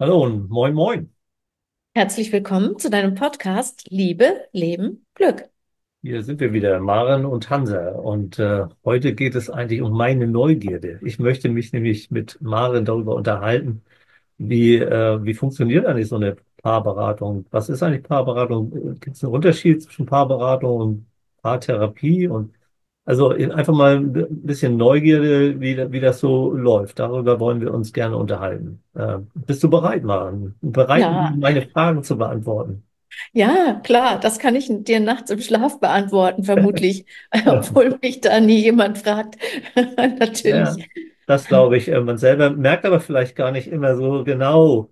Hallo und moin moin. Herzlich willkommen zu deinem Podcast Liebe, Leben, Glück. Hier sind wir wieder, Maren und Hansa. Und heute geht es eigentlich um meine Neugierde. Ich möchte mich nämlich mit Maren darüber unterhalten, wie funktioniert eigentlich so eine Paarberatung? Was ist eigentlich Paarberatung? Gibt es einen Unterschied zwischen Paarberatung und Paartherapie? Und einfach mal ein bisschen Neugierde, wie das so läuft. Darüber wollen wir uns gerne unterhalten. Bist du bereit, Maren? Bereit, Ja, meine Fragen zu beantworten? ja, klar, das kann ich dir nachts im Schlaf beantworten, vermutlich, obwohl mich da nie jemand fragt. Ja, Natürlich. das glaube ich. Man selber merkt aber vielleicht gar nicht immer so genau,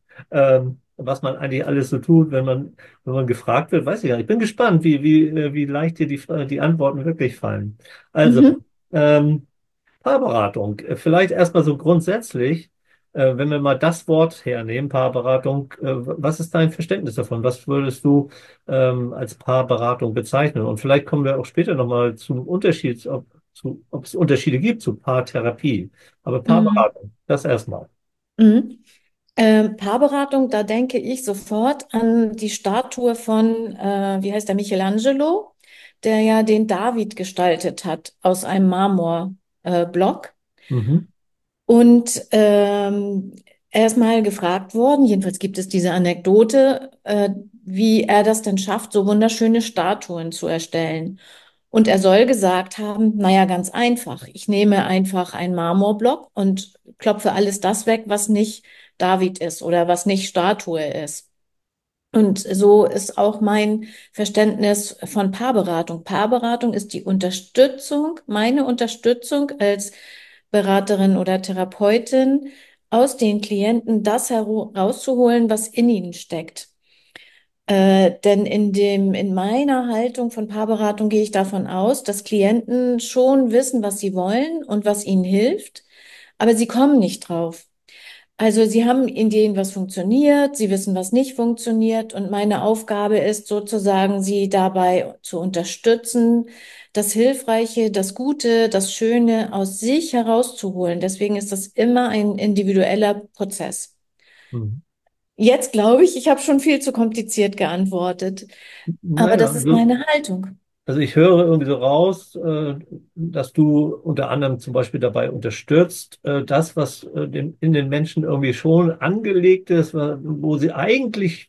was man eigentlich alles so tut, wenn man gefragt wird. Weiß ich gar nicht. Ich bin gespannt, wie leicht dir die Antworten wirklich fallen. Also, Mhm. ähm, Paarberatung. Vielleicht erstmal so grundsätzlich, wenn wir mal das Wort hernehmen, Paarberatung, was ist dein Verständnis davon? Was würdest du als Paarberatung bezeichnen? Und vielleicht kommen wir auch später nochmal zum Unterschied, ob es Unterschiede gibt zu Paartherapie. Aber Mhm. Paarberatung, das erstmal. Mhm. Paarberatung, da denke ich sofort an die Statue von, wie heißt der, Michelangelo, der ja den David gestaltet hat aus einem Marmorblock. Block. Mhm. Und er ist mal gefragt worden, jedenfalls gibt es diese Anekdote, wie er das denn schafft, so wunderschöne Statuen zu erstellen. Und er soll gesagt haben, naja, ganz einfach. Ich nehme einfach einen Marmorblock und klopfe alles das weg, was nicht David ist oder was nicht Statue ist. Und so ist auch mein Verständnis von Paarberatung. Paarberatung ist die Unterstützung, meine Unterstützung als Beraterin oder Therapeutin, aus den Klienten das herauszuholen, was in ihnen steckt. Denn in meiner Haltung von Paarberatung gehe ich davon aus, dass Klienten schon wissen, was sie wollen und was ihnen hilft, aber sie kommen nicht drauf. Also sie haben Ideen, was funktioniert, sie wissen, was nicht funktioniert und meine Aufgabe ist sozusagen, sie dabei zu unterstützen, das Hilfreiche, das Gute, das Schöne aus sich herauszuholen. Deswegen ist das immer ein individueller Prozess. Mhm. Jetzt glaube ich, ich habe schon viel zu kompliziert geantwortet, aber Naja, das ist meine Haltung. also ich höre irgendwie so raus, dass du unter anderem zum Beispiel dabei unterstützt, das, was in den Menschen irgendwie schon angelegt ist, wo sie eigentlich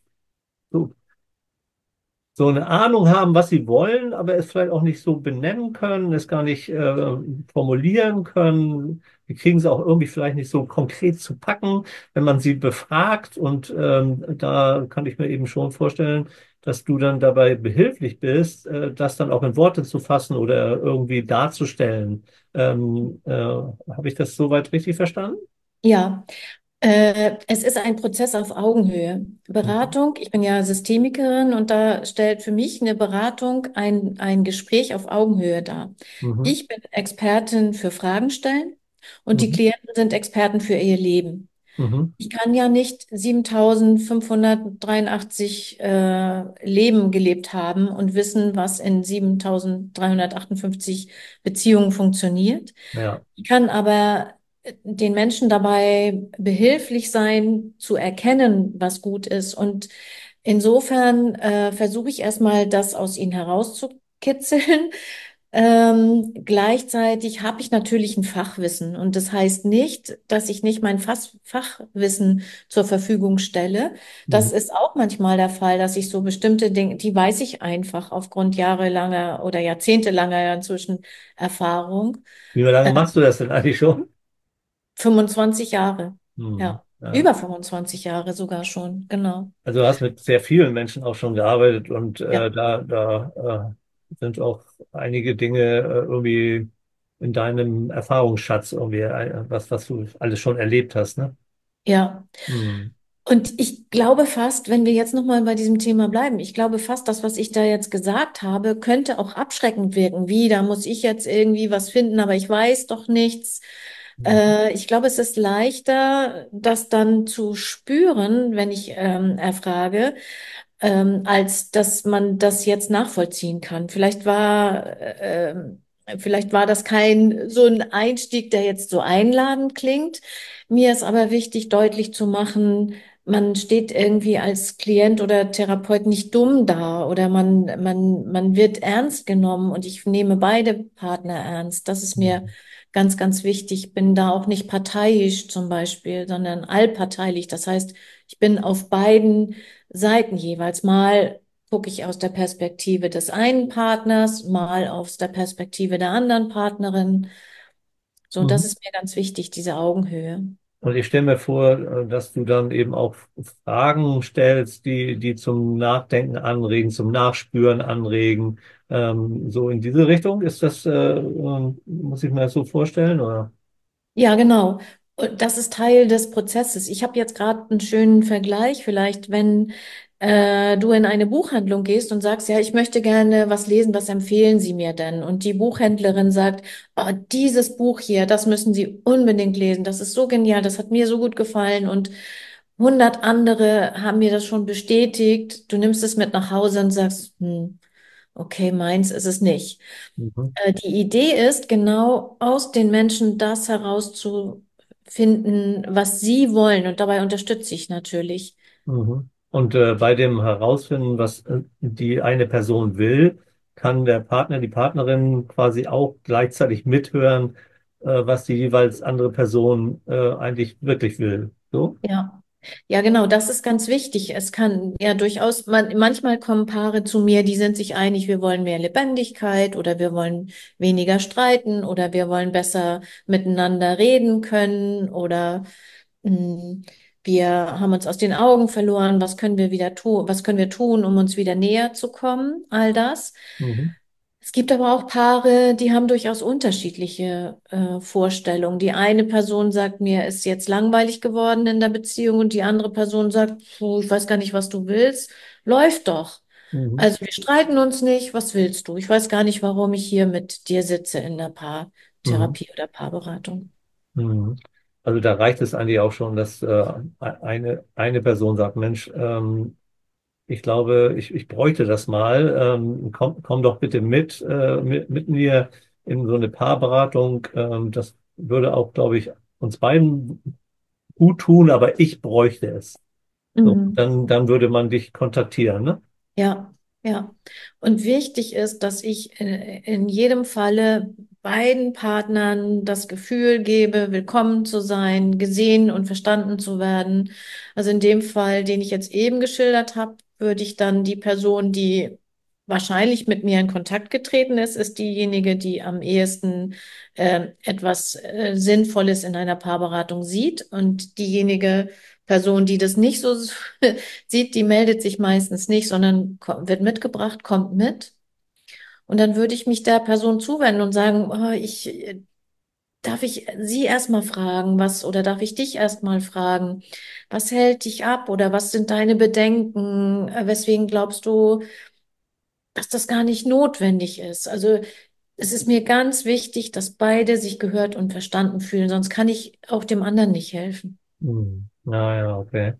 so eine Ahnung haben, was sie wollen, aber es vielleicht auch nicht so benennen können, es gar nicht formulieren können. Die kriegen es auch irgendwie vielleicht nicht so konkret zu packen, wenn man sie befragt. Und da kann ich mir eben schon vorstellen, dass du dann dabei behilflich bist, das dann auch in Worte zu fassen oder irgendwie darzustellen. Habe ich das soweit richtig verstanden? Ja, es ist ein Prozess auf Augenhöhe. Mhm. Beratung, ich bin ja Systemikerin und da stellt für mich eine Beratung ein Gespräch auf Augenhöhe dar. Mhm. Ich bin Expertin für Fragen stellen und die Mhm. Klienten sind Experten für ihr Leben. Mhm. Ich kann ja nicht 7.583 Leben gelebt haben und wissen, was in 7.358 Beziehungen funktioniert. Ja. Ich kann aber den Menschen dabei behilflich sein, zu erkennen, was gut ist. Und insofern versuche ich erstmal, das aus ihnen herauszukitzeln. Gleichzeitig habe ich natürlich ein Fachwissen und das heißt nicht, dass ich nicht mein Fachwissen zur Verfügung stelle. Mhm. Das ist auch manchmal der Fall, dass ich so bestimmte Dinge, die weiß ich einfach aufgrund jahrelanger oder jahrzehntelanger inzwischen Erfahrung. Wie lange machst du das denn eigentlich schon? 25 Jahre. Mhm. Ja, Ja. über 25 Jahre sogar schon, genau. Also du hast mit sehr vielen Menschen auch schon gearbeitet und Ja, da sind auch einige Dinge irgendwie in deinem Erfahrungsschatz irgendwie, was du alles schon erlebt hast, ne? ja. Hm. Und ich glaube fast, wenn wir jetzt nochmal bei diesem Thema bleiben, ich glaube fast, das, was ich da jetzt gesagt habe, könnte auch abschreckend wirken. Wie, da muss ich jetzt irgendwie was finden, aber ich weiß doch nichts. Ich glaube, es ist leichter, das dann zu spüren, wenn ich erfrage, als dass man das jetzt nachvollziehen kann. Vielleicht war das kein so ein Einstieg, der jetzt so einladend klingt. Mir ist aber wichtig, deutlich zu machen, man steht irgendwie als Klient oder Therapeut nicht dumm da oder man wird ernst genommen und ich nehme beide Partner ernst. Das ist mir Mhm. ganz, ganz wichtig. Bin da auch nicht parteiisch zum Beispiel, sondern allparteilich. Das heißt, ich bin auf beiden Seiten jeweils. Mal gucke ich aus der Perspektive des einen Partners, mal aus der Perspektive der anderen Partnerin. So, das Mhm. ist mir ganz wichtig, diese Augenhöhe. Und ich stelle mir vor, dass du dann eben auch Fragen stellst, die zum Nachdenken anregen, zum Nachspüren anregen. So in diese Richtung. Ist das, muss ich mir das so vorstellen, oder? Ja, genau. Und das ist Teil des Prozesses. Ich habe jetzt gerade einen schönen Vergleich. Vielleicht, wenn du in eine Buchhandlung gehst und sagst, ja, ich möchte gerne was lesen, was empfehlen Sie mir denn? Und die Buchhändlerin sagt, oh, dieses Buch hier, das müssen Sie unbedingt lesen. Das ist so genial, das hat mir so gut gefallen und 100 andere haben mir das schon bestätigt. Du nimmst es mit nach Hause und sagst, okay, meins ist es nicht. Mhm. Die Idee ist, genau aus den Menschen das herauszufinden, was sie wollen. Und dabei unterstütze ich natürlich. Mhm. Und bei dem Herausfinden, was die eine Person will, kann der Partner, die Partnerin quasi auch gleichzeitig mithören, was die jeweils andere Person eigentlich wirklich will. So? Ja. Ja, genau, das ist ganz wichtig. Es kann ja durchaus, manchmal kommen Paare zu mir, die sind sich einig, wir wollen mehr Lebendigkeit oder wir wollen weniger streiten oder wir wollen besser miteinander reden können oder mh, wir haben uns aus den Augen verloren, was können wir wieder tun, was können wir tun, um uns wieder näher zu kommen, all das. Mhm. Es gibt aber auch Paare, die haben durchaus unterschiedliche Vorstellungen. Die eine Person sagt mir, ist jetzt langweilig geworden in der Beziehung und die andere Person sagt, puh, ich weiß gar nicht, was du willst. Läuft doch. Mhm. Also wir streiten uns nicht. Was willst du? Ich weiß gar nicht, warum ich hier mit dir sitze in der Mhm. Paartherapie oder Paarberatung. Mhm. Also da reicht es eigentlich auch schon, dass eine Person sagt, Mensch, ich glaube, ich bräuchte das mal. Komm doch bitte mit mir in so eine Paarberatung. Das würde auch, glaube ich, uns beiden gut tun, aber ich bräuchte es. So, Mhm. dann würde man dich kontaktieren, ne? Ja, ja. Und wichtig ist, dass ich in jedem Falle beiden Partnern das Gefühl gebe, willkommen zu sein, gesehen und verstanden zu werden. Also in dem Fall, den ich jetzt eben geschildert habe, würde ich dann die Person, die wahrscheinlich mit mir in Kontakt getreten ist, ist diejenige, die am ehesten etwas Sinnvolles in einer Paarberatung sieht. Und diejenige Person, die das nicht so sieht, die meldet sich meistens nicht, sondern wird mitgebracht, kommt mit. Und dann würde ich mich der Person zuwenden und sagen, oh, darf ich Sie erstmal fragen, was, oder darf ich dich erstmal fragen, was hält dich ab oder was sind deine Bedenken? Weswegen glaubst du, dass das gar nicht notwendig ist? Also es ist mir ganz wichtig, dass beide sich gehört und verstanden fühlen, sonst kann ich auch dem anderen nicht helfen. Hm. Ja, ja, okay.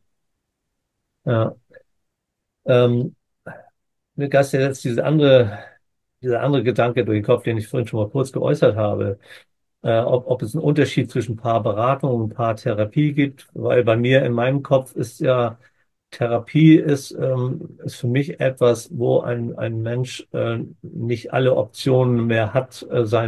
Ja. Ähm, Mir geistert jetzt dieser andere Gedanke durch den Kopf, den ich vorhin schon mal kurz geäußert habe, ob es einen Unterschied zwischen Paarberatung und Paartherapie gibt, weil bei mir in meinem Kopf ist ja Therapie ist für mich etwas, wo ein Mensch nicht alle Optionen mehr hat,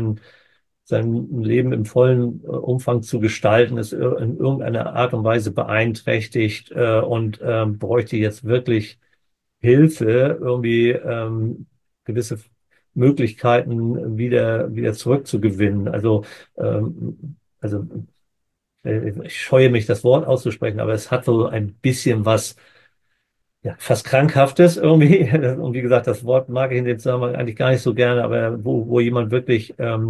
sein Leben im vollen Umfang zu gestalten, ist in irgendeiner Art und Weise beeinträchtigt und bräuchte jetzt wirklich Hilfe, irgendwie gewisse Möglichkeiten wieder zurückzugewinnen. Also ich scheue mich, das Wort auszusprechen, aber es hat so ein bisschen was, ja, fast Krankhaftes irgendwie. Und wie gesagt, das Wort mag ich in dem Zusammenhang eigentlich gar nicht so gerne, aber wo jemand wirklich,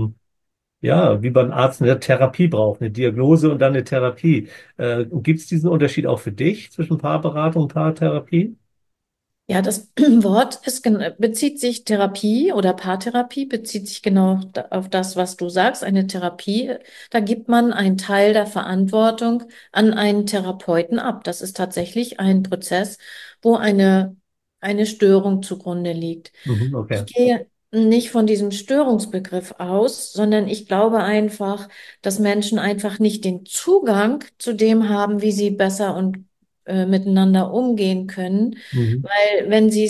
ja, wie beim Arzt eine Therapie braucht, eine Diagnose und dann eine Therapie. Gibt es diesen Unterschied auch für dich zwischen Paarberatung und Paartherapie? Ja, das Wort bezieht sich Therapie oder Paartherapie, bezieht sich genau auf das, was du sagst, eine Therapie. Da gibt man einen Teil der Verantwortung an einen Therapeuten ab. Das ist tatsächlich ein Prozess, wo eine Störung zugrunde liegt. Mhm, okay. Ich gehe nicht von diesem Störungsbegriff aus, sondern ich glaube einfach, dass Menschen einfach nicht den Zugang zu dem haben, wie sie besser und miteinander umgehen können, Mhm. weil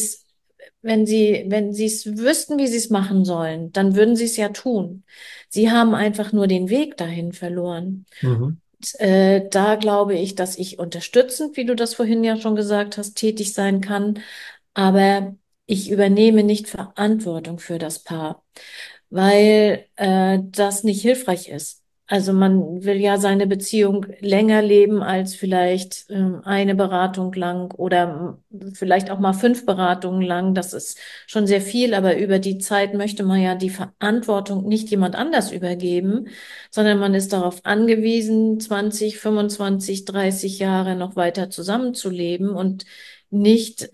wenn sie es wüssten, wie sie es machen sollen, dann würden sie es ja tun. Sie haben einfach nur den Weg dahin verloren. Mhm. Da glaube ich, dass ich unterstützend, wie du das vorhin ja schon gesagt hast, tätig sein kann, aber ich übernehme nicht Verantwortung für das Paar, weil das nicht hilfreich ist. Also man will ja seine Beziehung länger leben als vielleicht eine Beratung lang oder vielleicht auch mal 5 Beratungen lang. Das ist schon sehr viel, aber über die Zeit möchte man ja die Verantwortung nicht jemand anders übergeben, sondern man ist darauf angewiesen, 20, 25, 30 Jahre noch weiter zusammenzuleben und nicht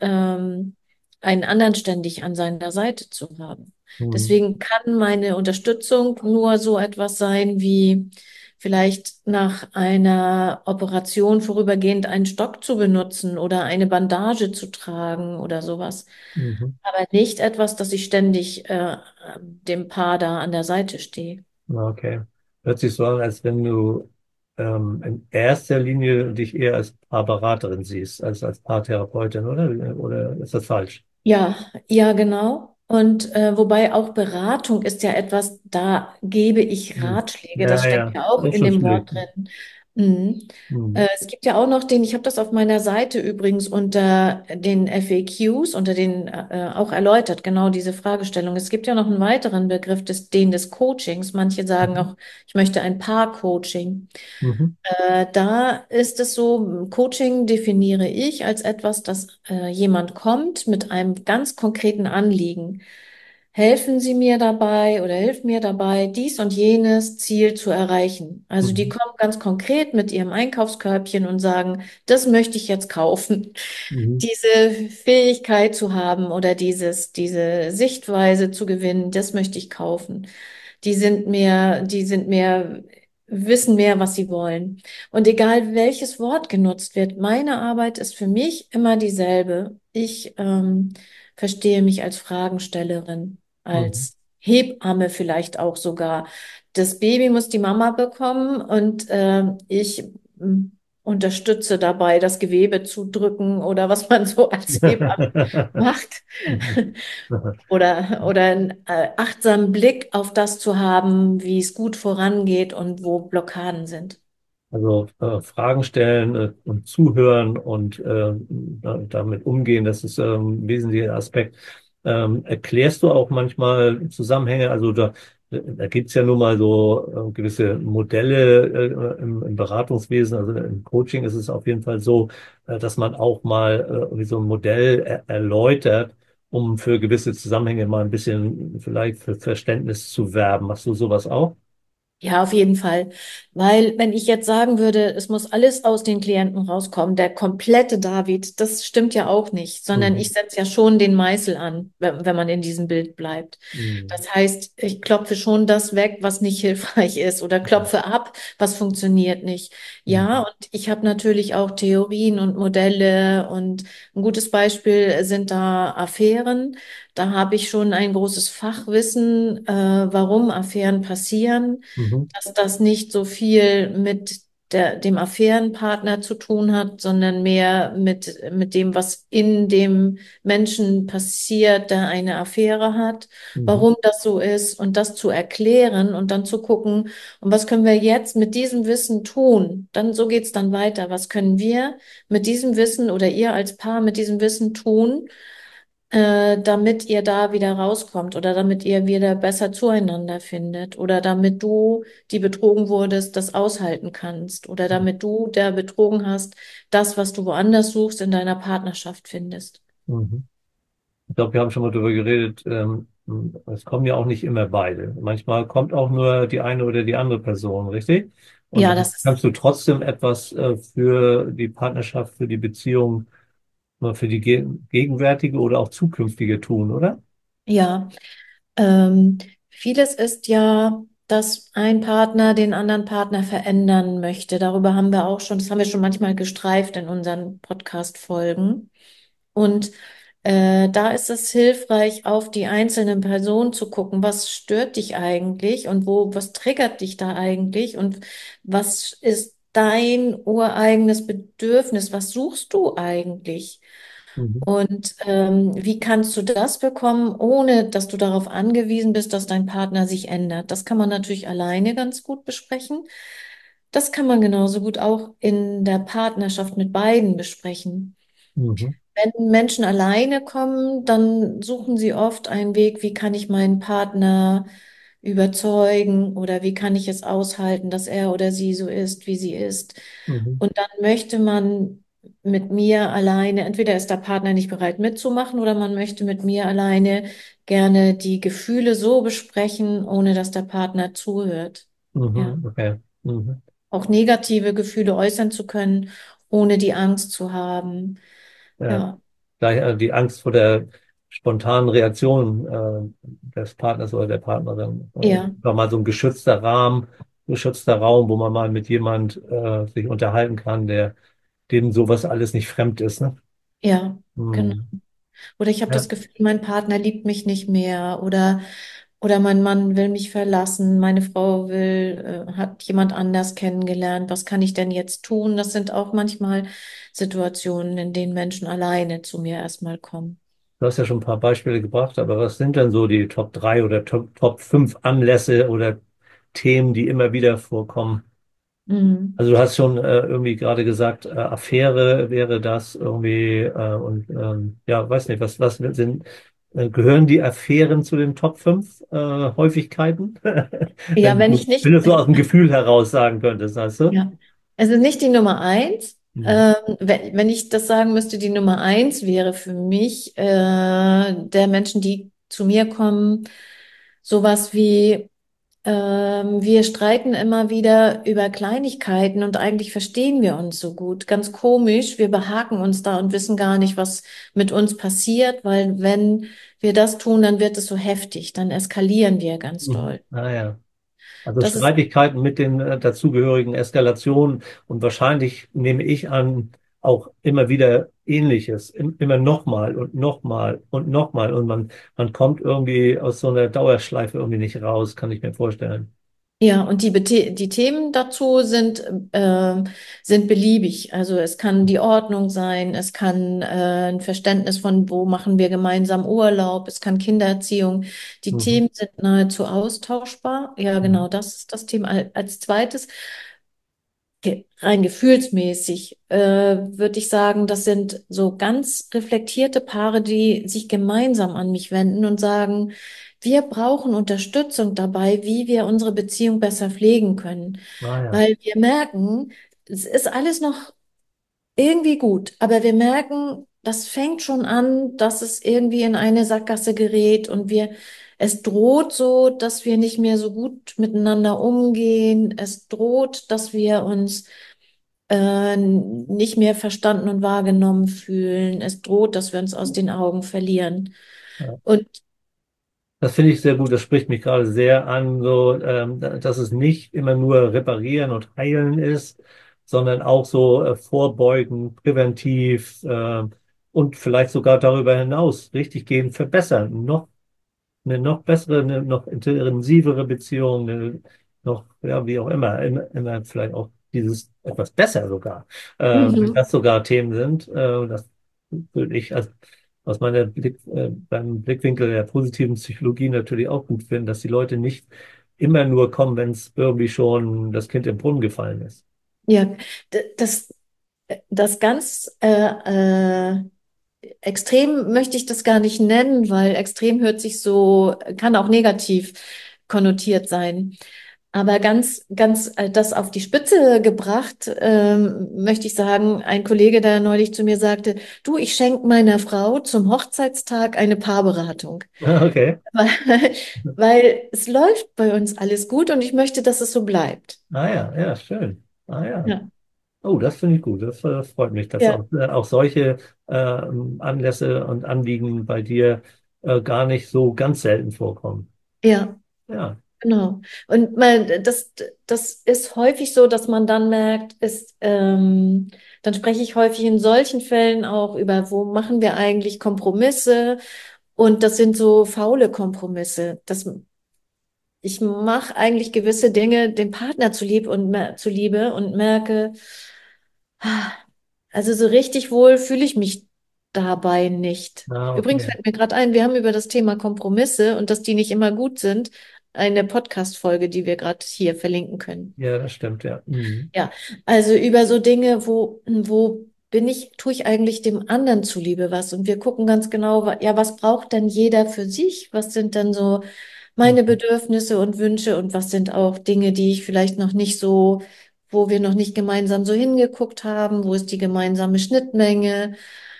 einen anderen ständig an seiner Seite zu haben. Mhm. Deswegen kann meine Unterstützung nur so etwas sein wie vielleicht nach einer Operation vorübergehend einen Stock zu benutzen oder eine Bandage zu tragen oder sowas. Mhm. Aber nicht etwas, dass ich ständig dem Paar da an der Seite stehe. Okay. Hört sich so an, als wenn du in erster Linie dich eher als Paarberaterin siehst, als als Paartherapeutin, oder? Oder ist das falsch? Ja, ja, genau. Und wobei auch Beratung ist ja etwas, da gebe ich Hm. Ratschläge. Das Ja, steckt ja, ja auch das ist in schon dem schwierig. Wort drin. Mhm. Mhm. Es gibt ja auch noch den, ich habe das auf meiner Seite übrigens unter den FAQs, unter den auch erläutert, genau diese Fragestellung. Es gibt ja noch einen weiteren Begriff, den des Coachings. Manche sagen Mhm. auch, ich möchte ein Paar-Coaching. Mhm. Da ist es so, Coaching definiere ich als etwas, dass jemand kommt mit einem ganz konkreten Anliegen. Helfen Sie mir dabei oder hilf mir dabei, dies und jenes Ziel zu erreichen. Also die Mhm. kommen ganz konkret mit ihrem Einkaufskörbchen und sagen, das möchte ich jetzt kaufen. Mhm. Diese Fähigkeit zu haben oder diese Sichtweise zu gewinnen, das möchte ich kaufen. Die sind mehr, wissen mehr, was sie wollen. Und egal welches Wort genutzt wird, meine Arbeit ist für mich immer dieselbe. Ich verstehe mich als Fragenstellerin, Mhm. als Hebamme vielleicht auch sogar. Das Baby muss die Mama bekommen und ich unterstütze dabei, das Gewebe zu drücken oder was man so als Hebamme macht. Mhm. Oder einen achtsamen Blick auf das zu haben, wie es gut vorangeht und wo Blockaden sind. Also Fragen stellen und zuhören und damit umgehen, das ist ein wesentlicher Aspekt. Erklärst du auch manchmal Zusammenhänge? Also da gibt's ja nun mal so gewisse Modelle im Beratungswesen, also im Coaching ist es auf jeden Fall so, dass man auch mal irgendwie so ein Modell erläutert, um für gewisse Zusammenhänge mal ein bisschen vielleicht für Verständnis zu werben. Machst du sowas auch? Ja, auf jeden Fall. Weil wenn ich jetzt sagen würde, es muss alles aus den Klienten rauskommen, der komplette David, das stimmt ja auch nicht, sondern Mhm. ich setze ja schon den Meißel an, wenn man in diesem Bild bleibt. Mhm. Das heißt, ich klopfe schon das weg, was nicht hilfreich ist oder klopfe ab, was funktioniert nicht. Ja, Mhm. und ich habe natürlich auch Theorien und Modelle und ein gutes Beispiel sind da Affären. Da habe ich schon ein großes Fachwissen, warum Affären passieren, Mhm. dass das nicht so viel mit dem Affärenpartner zu tun hat, sondern mehr mit dem, was in dem Menschen passiert, der eine Affäre hat, Mhm. warum das so ist und das zu erklären und dann zu gucken, und was können wir jetzt mit diesem Wissen tun? Dann so geht's dann weiter. Was können wir mit diesem Wissen oder ihr als Paar mit diesem Wissen tun? Damit ihr da wieder rauskommt oder damit ihr wieder besser zueinander findet oder damit du, die betrogen wurdest, das aushalten kannst oder damit du, der betrogen hast, das, was du woanders suchst, in deiner Partnerschaft findest. Mhm. Ich glaube, wir haben schon mal darüber geredet, es kommen ja auch nicht immer beide. Manchmal kommt auch nur die eine oder die andere Person, richtig? Und Ja, dann das ist, kannst du trotzdem etwas für die Partnerschaft, für die Beziehung, für die gegenwärtige oder auch zukünftige tun, oder? ja, ähm, vieles ist ja, dass ein Partner den anderen Partner verändern möchte. Darüber haben wir auch schon, das haben wir schon manchmal gestreift in unseren Podcast-Folgen. Und da ist es hilfreich, auf die einzelnen Personen zu gucken, was stört dich eigentlich und was triggert dich da eigentlich und was ist dein ureigenes Bedürfnis? Was suchst du eigentlich? Mhm. Und wie kannst du das bekommen, ohne dass du darauf angewiesen bist, dass dein Partner sich ändert? Das kann man natürlich alleine ganz gut besprechen. Das kann man genauso gut auch in der Partnerschaft mit beiden besprechen. Mhm. Wenn Menschen alleine kommen, dann suchen sie oft einen Weg, wie kann ich meinen Partner überzeugen oder wie kann ich es aushalten, dass er oder sie so ist, wie sie ist. Mhm. Und dann möchte man mit mir alleine, entweder ist der Partner nicht bereit mitzumachen oder man möchte mit mir alleine gerne die Gefühle so besprechen, ohne dass der Partner zuhört. Ja, Mhm. Okay. Mhm. auch negative Gefühle äußern zu können, ohne die Angst zu haben. Ja. Ja, Gleich, die Angst vor der spontanen Reaktion des Partners oder der Partnerin. ja, War mal so ein geschützter Rahmen, geschützter Raum, wo man mal mit jemand sich unterhalten kann, der dem sowas alles nicht fremd ist. Ne? ja. Genau. Hm. Oder ich habe Ja, das Gefühl, mein Partner liebt mich nicht mehr oder mein Mann will mich verlassen, meine Frau hat jemand anders kennengelernt. Was kann ich denn jetzt tun? Das sind auch manchmal Situationen, in denen Menschen alleine zu mir erstmal kommen. du hast ja schon ein paar Beispiele gebracht, aber was sind denn so die Top 3 oder Top 5 Anlässe oder Themen, die immer wieder vorkommen? Mhm. Also du hast schon irgendwie gerade gesagt, Affäre wäre das irgendwie und ja, weiß nicht, was sind, gehören die Affären zu den Top 5 Häufigkeiten? Ja, wenn ich Wenn nicht, du es so aus dem Gefühl heraus sagen könntest, weißt du? ja, es ist nicht die Nummer eins. Hm. Wenn ich das sagen müsste, die Nummer eins wäre für mich der Menschen, die zu mir kommen, sowas wie wir streiten immer wieder über Kleinigkeiten und eigentlich verstehen wir uns so gut. Ganz komisch, wir behaken uns da und wissen gar nicht, was mit uns passiert, weil wenn wir das tun, dann wird es so heftig, dann eskalieren wir ganz Mhm. doll. Ah ja. Also Das ist, Streitigkeiten mit den dazugehörigen Eskalationen und wahrscheinlich nehme ich an, auch immer wieder Ähnliches, immer nochmal und nochmal und nochmal und man kommt irgendwie aus so einer Dauerschleife irgendwie nicht raus, kann ich mir vorstellen. ja, und die Themen dazu sind beliebig. Also es kann die Ordnung sein, es kann ein Verständnis von, wo machen wir gemeinsam Urlaub, es kann Kindererziehung. Die Mhm. Themen sind nahezu austauschbar. Ja, Mhm. genau, das ist das Thema. Als zweites, rein gefühlsmäßig, würde ich sagen, das sind so ganz reflektierte Paare, die sich gemeinsam an mich wenden und sagen, wir brauchen Unterstützung dabei, wie wir unsere Beziehung besser pflegen können. Ah ja. Weil wir merken, es ist alles noch irgendwie gut, aber wir merken, das fängt schon an, dass es irgendwie in eine Sackgasse gerät und es droht so, dass wir nicht mehr so gut miteinander umgehen. Es droht, dass wir uns nicht mehr verstanden und wahrgenommen fühlen. Es droht, dass wir uns aus den Augen verlieren. Ja. Und Das finde ich sehr gut. Das spricht mich gerade sehr an, so, dass es nicht immer nur reparieren und heilen ist, sondern auch so vorbeugen, präventiv und vielleicht sogar darüber hinaus richtig gehen, verbessern, noch eine noch bessere, eine noch intensivere Beziehung, eine noch, ja, wie auch immer vielleicht auch dieses etwas besser sogar, wenn mhm. das sogar Themen sind, das würde ich als aus beim Blickwinkel der positiven Psychologie natürlich auch gut finden, dass die Leute nicht immer nur kommen, wenn es irgendwie schon das Kind im Brunnen gefallen ist. Ja, das, das ganz extrem möchte ich das gar nicht nennen, weil extrem hört sich so, kann auch negativ konnotiert sein. Aber ganz das auf die Spitze gebracht, möchte ich sagen, ein Kollege, der neulich zu mir sagte, du, ich schenke meiner Frau zum Hochzeitstag eine Paarberatung, Okay. weil, weil es läuft bei uns alles gut und ich möchte, dass es so bleibt. Ah ja, ja, schön. Ah ja. Ja, Oh, das finde ich gut. Das freut mich, dass ja, auch solche Anlässe und Anliegen bei dir gar nicht so ganz selten vorkommen. ja. Ja. Genau. Und das ist häufig so, dass man dann merkt, dann spreche ich häufig in solchen Fällen auch über, wo machen wir eigentlich Kompromisse? Und das sind so faule Kompromisse. ich mache eigentlich gewisse Dinge dem Partner zuliebe und merke, ah, also so richtig wohl fühle ich mich dabei nicht. Ah, Übrigens okay. fällt mir gerade ein, wir haben über das Thema Kompromisse und dass die nicht immer gut sind, eine Podcast-Folge, die wir gerade hier verlinken können. Ja, das stimmt, ja. Mhm. Ja, also über so Dinge, tue ich eigentlich dem anderen zuliebe was? Und wir gucken ganz genau, ja, was braucht denn jeder für sich? Was sind dann so meine Mhm. Bedürfnisse und Wünsche und was sind auch Dinge, die ich vielleicht noch nicht so, wo wir noch nicht gemeinsam so hingeguckt haben? Wo ist die gemeinsame Schnittmenge?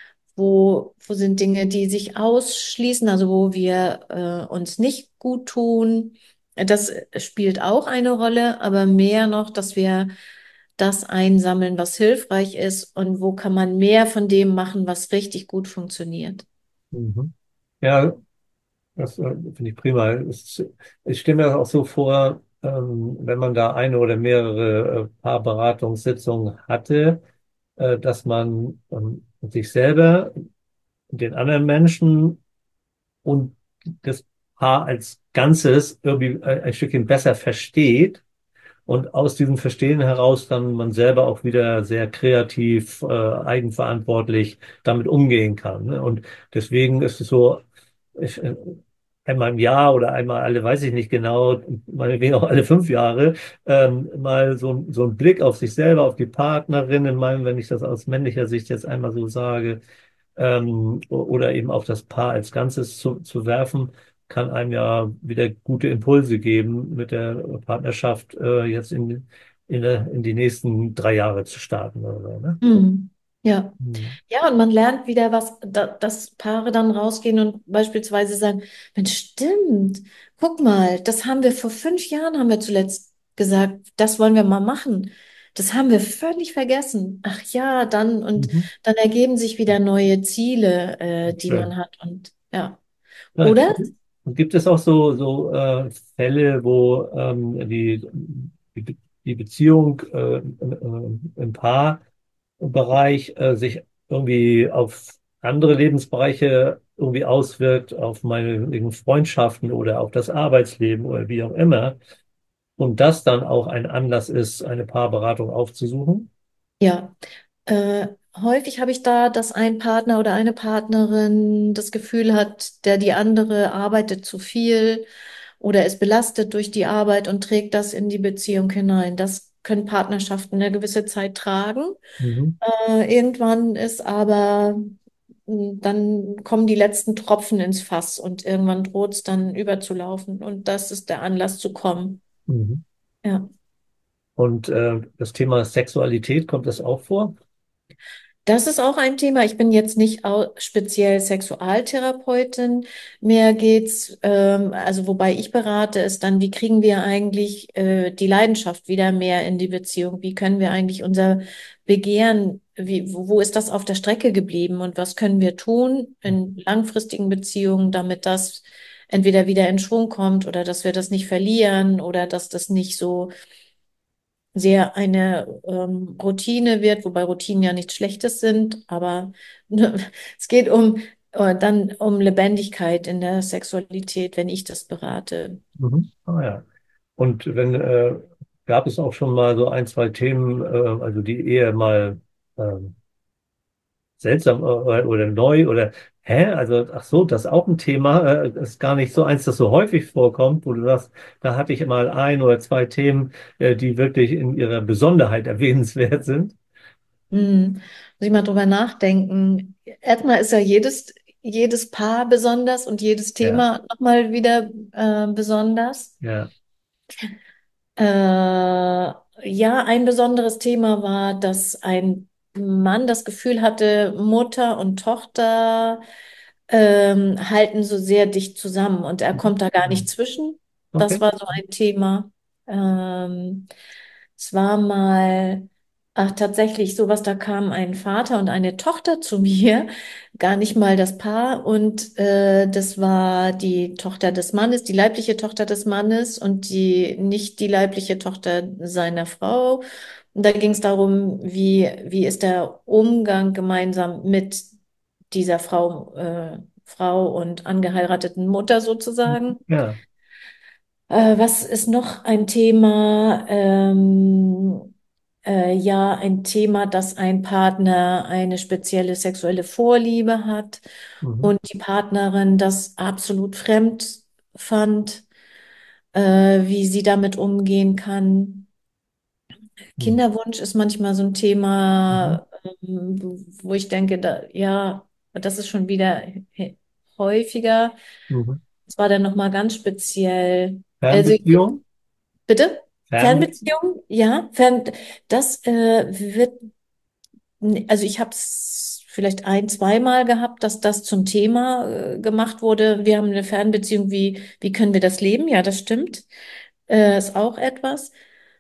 Wo sind Dinge, die sich ausschließen, also wo wir uns nicht gut tun? Das spielt auch eine Rolle, aber mehr noch, dass wir das einsammeln, was hilfreich ist und wo kann man mehr von dem machen, was richtig gut funktioniert. Mhm. Ja, das finde ich prima. Ich stelle mir das auch so vor, wenn man da eine oder mehrere Paarberatungssitzungen hatte, dass man sich selber, den anderen Menschen und das Paar als Ganzes irgendwie ein Stückchen besser versteht und aus diesem Verstehen heraus dann man selber auch wieder sehr kreativ, eigenverantwortlich damit umgehen kann. Ne? Und deswegen ist es so, ich, einmal im Jahr oder einmal alle, weiß ich nicht genau, meinetwegen auch alle 5 Jahre, mal so ein Blick auf sich selber, auf die Partnerin, in meinem, wenn ich das aus männlicher Sicht jetzt einmal so sage, oder eben auf das Paar als Ganzes zu werfen, kann einem ja wieder gute Impulse geben, mit der Partnerschaft jetzt in die nächsten 3 Jahre zu starten oder so, ne? Mhm. Ja. Mhm. Ja, und man lernt wieder was, dass Paare dann rausgehen und beispielsweise sagen, Mensch, stimmt, guck mal, das haben wir vor 5 Jahren, haben wir zuletzt gesagt, das wollen wir mal machen. Das haben wir völlig vergessen. Ach ja, und Mhm. dann ergeben sich wieder neue Ziele, die Schön. man hat. Und ja. Ja, Oder? gibt es auch so Fälle, wo die Beziehung im Paarbereich sich irgendwie auf andere Lebensbereiche irgendwie auswirkt, auf meine Freundschaften oder auf das Arbeitsleben oder wie auch immer, und das dann auch ein Anlass ist, eine Paarberatung aufzusuchen? Ja. Häufig habe ich da, dass ein Partner oder eine Partnerin das Gefühl hat, die andere arbeitet zu viel oder ist belastet durch die Arbeit und trägt das in die Beziehung hinein. Das können Partnerschaften eine gewisse Zeit tragen. Mhm. Irgendwann ist aber, dann kommen die letzten Tropfen ins Fass und irgendwann droht es dann überzulaufen. Und das ist der Anlass zu kommen. Mhm. Ja. Und das Thema Sexualität, kommt das auch vor? Das ist auch ein Thema. Ich bin jetzt nicht speziell Sexualtherapeutin. Mir geht's, also wobei ich berate, ist dann, wie kriegen wir eigentlich die Leidenschaft wieder mehr in die Beziehung? Wie können wir eigentlich unser Begehren, wo ist das auf der Strecke geblieben und was können wir tun in langfristigen Beziehungen, damit das entweder wieder in Schwung kommt oder dass wir das nicht verlieren oder dass das nicht so sehr eine Routine wird, wobei Routinen ja nichts Schlechtes sind, aber es geht dann um Lebendigkeit in der Sexualität, wenn ich das berate. Mhm. Ah ja. Und gab es auch schon mal so ein, zwei Themen, also die eher mal ähm, seltsam oder neu oder Also, ach so, das ist auch ein Thema, ist gar nicht so eins, das so häufig vorkommt, wo du sagst, da hatte ich mal ein oder zwei Themen, die wirklich in ihrer Besonderheit erwähnenswert sind. Muss ich mal drüber nachdenken. Erstmal ist ja jedes Paar besonders und jedes Ja, Thema nochmal wieder besonders. ja. Ja, ein besonderes Thema war, dass ein Mann das Gefühl hatte, Mutter und Tochter halten so sehr dicht zusammen und er Mhm. kommt da gar nicht Mhm. zwischen. Das Okay. war so ein Thema. Ähm, Es war mal, ach tatsächlich, sowas, da kam ein Vater und eine Tochter zu mir, gar nicht mal das Paar und das war die Tochter des Mannes, die leibliche Tochter des Mannes und nicht die leibliche Tochter seiner Frau. Und da ging es darum, wie ist der Umgang gemeinsam mit dieser Frau und angeheirateten Mutter sozusagen. Ja. Was ist noch ein Thema? Ja, ein Thema, dass ein Partner eine spezielle sexuelle Vorliebe hat Mhm. und die Partnerin das absolut fremd fand, wie sie damit umgehen kann. Mhm. Kinderwunsch ist manchmal so ein Mhm. Thema, wo ich denke, ja, das ist schon wieder häufiger. Mhm. Das war dann nochmal ganz speziell. Also, Fernbeziehung? bitte? Fernbeziehung? Fernbeziehung? Ja, das wird, also ich habe es vielleicht ein, zweimal gehabt, dass das zum Thema gemacht wurde. Wir haben eine Fernbeziehung, wie können wir das leben? Ja, das stimmt. Ist auch etwas.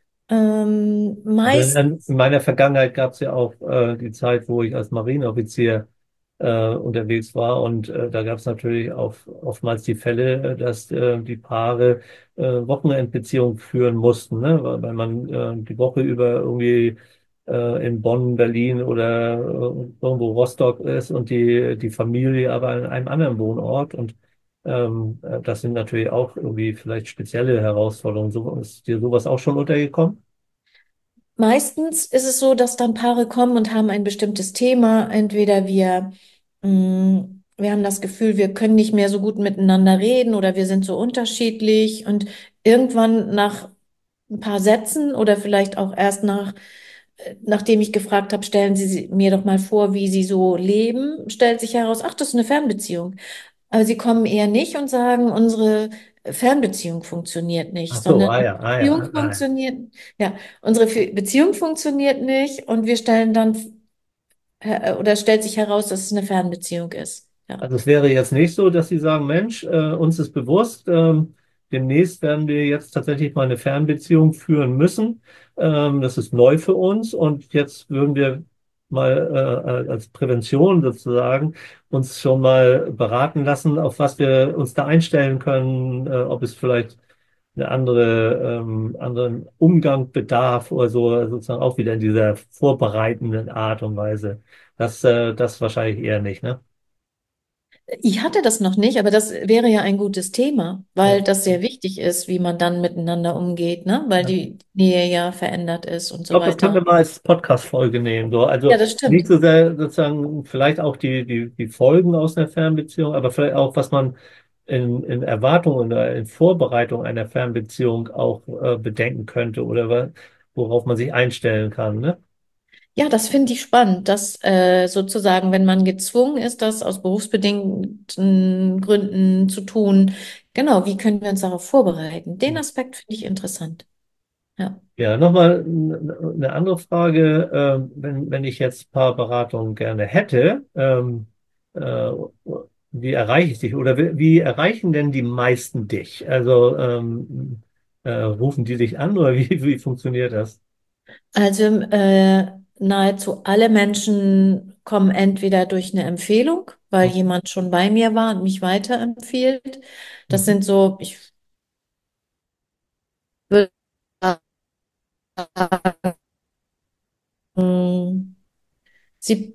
Also Meist, in meiner Vergangenheit gab es ja auch die Zeit, wo ich als Marineoffizier unterwegs war und da gab es natürlich auch oftmals die Fälle, dass die Paare Wochenendbeziehungen führen mussten, ne? Weil man die Woche über irgendwie in Bonn, Berlin oder irgendwo Rostock ist und die Familie aber an einem anderen Wohnort und das sind natürlich auch irgendwie vielleicht spezielle Herausforderungen. So, ist dir sowas auch schon untergekommen? meistens ist es so, dass dann Paare kommen und haben ein bestimmtes Thema. Entweder wir haben das Gefühl, wir können nicht mehr so gut miteinander reden oder wir sind so unterschiedlich und irgendwann nach ein paar Sätzen oder vielleicht auch erst nachdem ich gefragt habe, stellen Sie mir doch mal vor, wie Sie so leben, stellt sich heraus, ach, das ist eine Fernbeziehung. Aber sie kommen eher nicht und sagen, unsere Fernbeziehung funktioniert Ach nicht, so, sondern ah ja, ah ja, Beziehung ah ja. funktioniert, ja, unsere Beziehung funktioniert nicht und wir stellen dann, oder stellt sich heraus, dass es eine Fernbeziehung ist. Ja. Also es wäre jetzt nicht so, dass Sie sagen, Mensch, uns ist bewusst, demnächst werden wir jetzt tatsächlich mal eine Fernbeziehung führen müssen. Das ist neu für uns und jetzt würden wir mal als Prävention sozusagen uns schon mal beraten lassen, auf was wir uns da einstellen können, ob es vielleicht eine anderen Umgang bedarf oder so, sozusagen auch wieder in dieser vorbereitenden Art und Weise. Das wahrscheinlich eher nicht, ne? Ich hatte das noch nicht, aber das wäre ja ein gutes Thema, Ja. weil das sehr wichtig ist, wie man dann miteinander umgeht, ne? Weil Ja. die Nähe ja verändert ist und Ich so glaube, das können wir weiter. mal als Podcast-Folge nehmen. So. Ja, Also das nicht stimmt. so sehr sozusagen, vielleicht auch die Folgen aus einer Fernbeziehung, aber vielleicht auch, was man in Erwartung oder in Vorbereitung einer Fernbeziehung auch bedenken könnte oder worauf man sich einstellen kann. Ne? Ja, das finde ich spannend, dass sozusagen, wenn man gezwungen ist, das aus berufsbedingten Gründen zu tun, genau, wie können wir uns darauf vorbereiten? Den Aspekt finde ich interessant. Ja. Ja, nochmal eine andere Frage. Wenn ich jetzt Paarberatungen gerne hätte, äh, wie erreiche ich dich oder wie erreichen denn die meisten dich? Also rufen die dich an oder wie funktioniert das? Also nahezu alle Menschen kommen entweder durch eine Empfehlung, weil Mhm. jemand schon bei mir war und mich weiterempfiehlt. Das Mhm. sind so, ich würde sagen, sie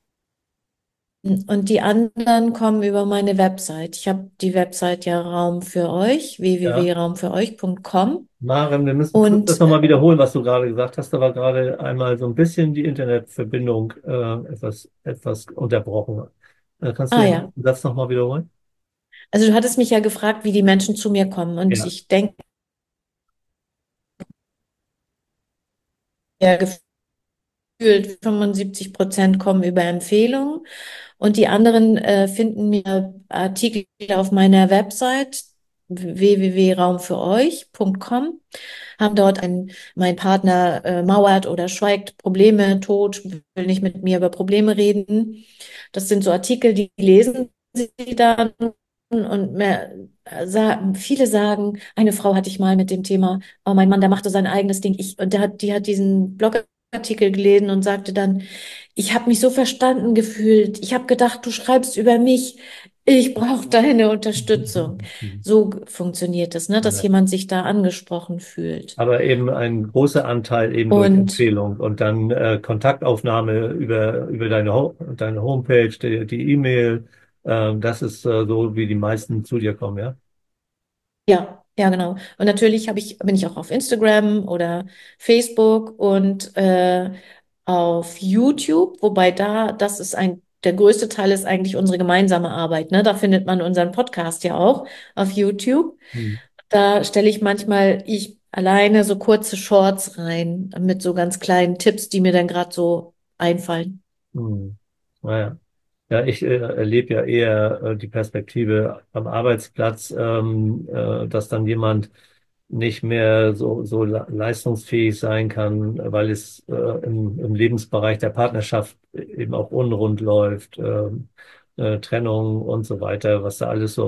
und die anderen kommen über meine Website. Ich habe die Website ja Raum für euch, Ja, www.raumfüreuch.com. Maren, wir müssen kurz das Und nochmal wiederholen, was du gerade gesagt hast. Da war gerade einmal so ein bisschen die Internetverbindung etwas unterbrochen. Kannst du den ja, Satz nochmal wiederholen? also du hattest mich ja gefragt, wie die Menschen zu mir kommen. Und Ja. ich denke, ja, gefühlt 75% kommen über Empfehlungen. Und die anderen finden mir Artikel auf meiner Website www.raumfüreuch.com, haben dort mein Partner mauert oder schweigt Probleme tot, will nicht mit mir über Probleme reden. Das sind so Artikel, die lesen sie dann und viele sagen, eine Frau hatte ich mal mit dem Thema, oh mein Mann, der machte sein eigenes Ding. Und die hat diesen Blogartikel gelesen und sagte dann, ich habe mich so verstanden gefühlt. Ich habe gedacht, du schreibst über mich. Ich brauche deine Unterstützung. So funktioniert es, ne, dass Ja. jemand sich da angesprochen fühlt. Aber eben ein großer Anteil eben durch Und Empfehlung und dann Kontaktaufnahme über deine Homepage, die E-Mail. Das ist so, wie die meisten zu dir kommen, ja? ja. Ja, genau. Und natürlich bin ich auch auf Instagram oder Facebook und auf YouTube, wobei das ist der größte Teil ist eigentlich unsere gemeinsame Arbeit, ne? Da findet man unseren Podcast ja auch auf YouTube. Hm. Da stelle ich alleine so kurze Shorts rein mit so ganz kleinen Tipps, die mir dann gerade so einfallen. Hm. Naja. Ja, ich erlebe ja eher die Perspektive am Arbeitsplatz, dass dann jemand nicht mehr so leistungsfähig sein kann, weil es im Lebensbereich der Partnerschaft eben auch unrund läuft, Trennung und so weiter, was da alles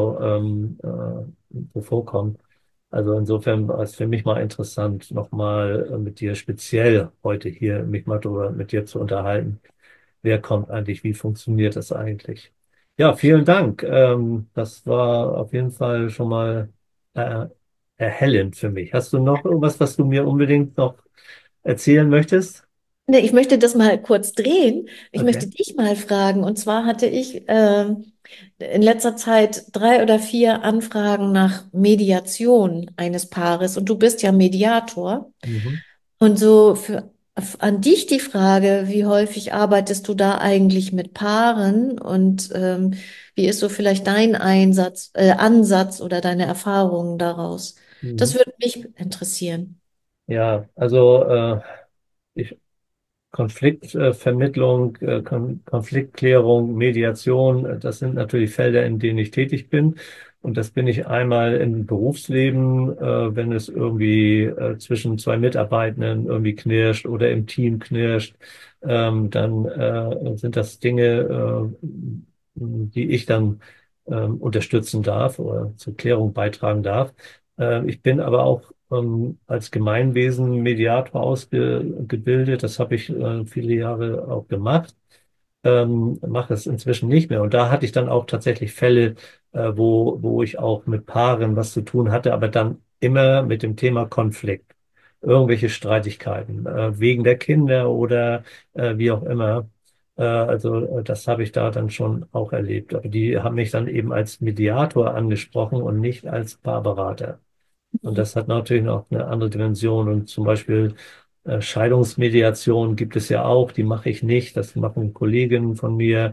so vorkommt. Also insofern war es für mich mal interessant, nochmal mit dir speziell heute hier mich mal drüber mit dir zu unterhalten. Wer kommt eigentlich? Wie funktioniert das eigentlich? Ja, vielen Dank. Das war auf jeden Fall schon mal äh, erhellend für mich. Hast du noch irgendwas, was du mir unbedingt noch erzählen möchtest? Nee, ich möchte das mal kurz drehen. Ich Okay. möchte dich mal fragen. Und zwar hatte ich in letzter Zeit 3 oder 4 Anfragen nach Mediation eines Paares. Und du bist ja Mediator. Mhm. Und so an dich die Frage, wie häufig arbeitest du da eigentlich mit Paaren? Und wie ist so vielleicht dein Ansatz oder deine Erfahrungen daraus? Das Mhm. würde mich interessieren. Ja, also ich Konfliktvermittlung, Konfliktklärung, Mediation, das sind natürlich Felder, in denen ich tätig bin. Und das bin ich einmal im Berufsleben, wenn es irgendwie zwischen zwei Mitarbeitenden irgendwie knirscht oder im Team knirscht, dann sind das Dinge, die ich dann unterstützen darf oder zur Klärung beitragen darf. Ich bin aber auch als Gemeinwesen Mediator ausgebildet. Das habe ich viele Jahre auch gemacht. Mache es inzwischen nicht mehr. Und da hatte ich dann auch tatsächlich Fälle, wo ich auch mit Paaren was zu tun hatte, aber dann immer mit dem Thema Konflikt. Irgendwelche Streitigkeiten, wegen der Kinder oder wie auch immer. Das habe ich da dann schon auch erlebt. Aber die haben mich dann eben als Mediator angesprochen und nicht als Paarberater. Und das hat natürlich noch eine andere Dimension. Und zum Beispiel Scheidungsmediation gibt es ja auch, die mache ich nicht, das machen Kolleginnen von mir.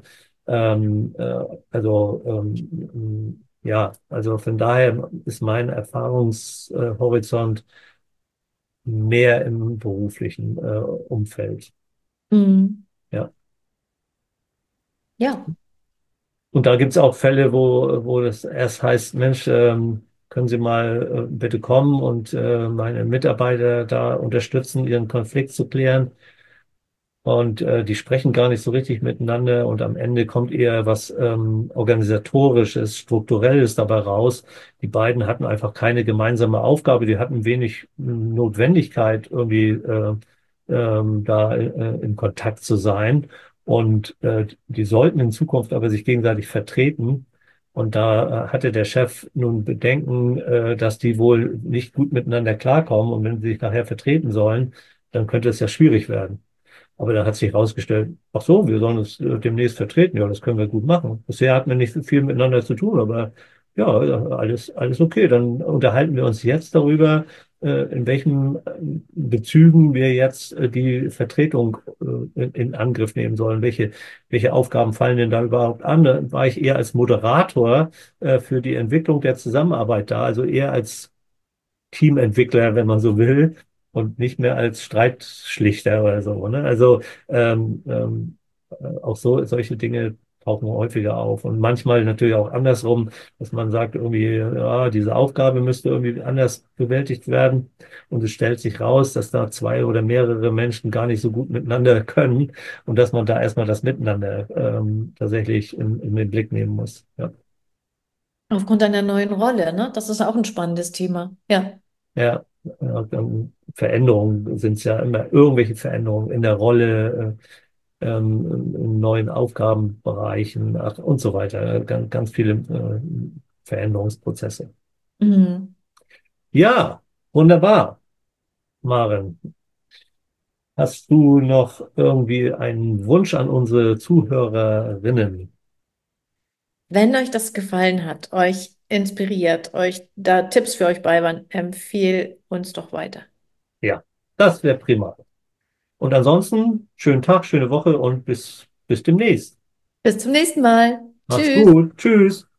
Ja, also von daher ist mein Erfahrungshorizont mehr im beruflichen Umfeld. Mhm. Ja. Ja. Und da gibt es auch Fälle, wo das erst heißt, Mensch, können Sie mal bitte kommen und meine Mitarbeiter da unterstützen, ihren Konflikt zu klären. Und die sprechen gar nicht so richtig miteinander und am Ende kommt eher was Organisatorisches, Strukturelles dabei raus. Die beiden hatten einfach keine gemeinsame Aufgabe, die hatten wenig Notwendigkeit, irgendwie da in Kontakt zu sein. Und die sollten in Zukunft aber sich gegenseitig vertreten. Und da hatte der Chef nun Bedenken, dass die wohl nicht gut miteinander klarkommen. Und wenn sie sich nachher vertreten sollen, dann könnte es ja schwierig werden. Aber da hat sich herausgestellt, ach so, wir sollen uns demnächst vertreten. Ja, das können wir gut machen. Bisher hatten wir nicht so viel miteinander zu tun, aber ja, alles okay. Dann unterhalten wir uns jetzt darüber, in welchen Bezügen wir jetzt die Vertretung in Angriff nehmen sollen. Welche Aufgaben fallen denn da überhaupt an? Da war ich eher als Moderator für die Entwicklung der Zusammenarbeit da, also eher als Teamentwickler, wenn man so will, und nicht mehr als Streitschlichter oder so. Ne? Also auch solche Dinge tauchen häufiger auf. Und manchmal natürlich auch andersrum, dass man sagt, irgendwie, ja, diese Aufgabe müsste irgendwie anders bewältigt werden. Und es stellt sich raus, dass da zwei oder mehrere Menschen gar nicht so gut miteinander können und dass man da erstmal das Miteinander tatsächlich in den Blick nehmen muss. Ja. Aufgrund deiner neuen Rolle, ne? Das ist auch ein spannendes Thema. Ja. Ja, Veränderungen sind es ja immer irgendwelche Veränderungen in der Rolle, in neuen Aufgabenbereichen und so weiter. Ganz viele Veränderungsprozesse. Mhm. Ja, wunderbar, Maren. Hast du noch irgendwie einen Wunsch an unsere Zuhörerinnen? Wenn euch das gefallen hat, euch inspiriert, euch da Tipps für euch bei waren, empfehl uns doch weiter. Ja, das wäre prima. Und ansonsten, schönen Tag, schöne Woche und bis demnächst. Bis zum nächsten Mal. Mach's Tschüss. gut. Tschüss.